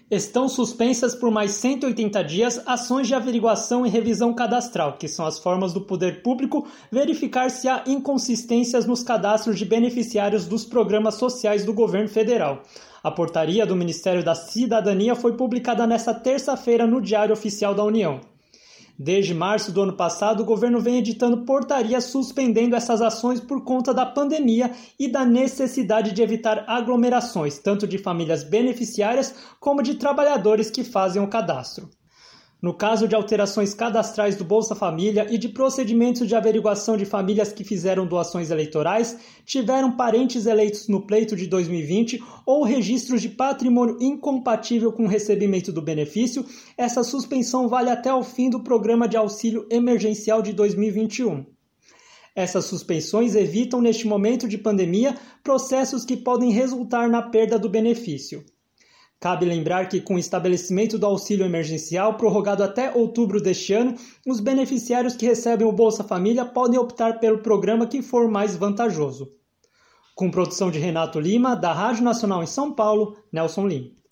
Estão suspensas por mais 180 dias ações de averiguação e revisão cadastral, que são as formas do poder público verificar se há inconsistências nos cadastros de beneficiários dos programas sociais do governo federal. A portaria do Ministério da Cidadania foi publicada nesta terça-feira no Diário Oficial da União. Desde março do ano passado, o governo vem editando portarias suspendendo essas ações por conta da pandemia e da necessidade de evitar aglomerações, tanto de famílias beneficiárias como de trabalhadores que fazem o cadastro. No caso de alterações cadastrais do Bolsa Família e de procedimentos de averiguação de famílias que fizeram doações eleitorais, tiveram parentes eleitos no pleito de 2020 ou registros de patrimônio incompatível com o recebimento do benefício, essa suspensão vale até o fim do Programa de Auxílio Emergencial de 2021. Essas suspensões evitam, neste momento de pandemia, processos que podem resultar na perda do benefício. Cabe lembrar que, com o estabelecimento do auxílio emergencial prorrogado até outubro deste ano, os beneficiários que recebem o Bolsa Família podem optar pelo programa que for mais vantajoso. Com produção de Renato Lima, da Rádio Nacional em São Paulo, Nelson Lim.